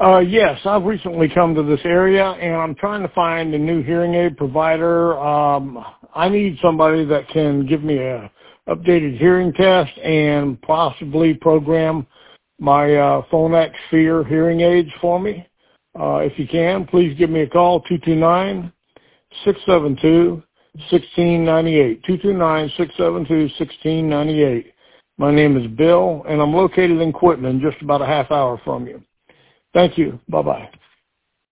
Yes, I've recently come to this area, and I'm trying to find a new hearing aid provider. I need somebody that can give me a updated hearing test and possibly program my Phonak Sphere hearing aids for me. If you can, please give me a call, 229-672-1698, 229-672-1698. My name is Bill, and I'm located in Quitman, just about a half hour from you. Thank you. Bye-bye.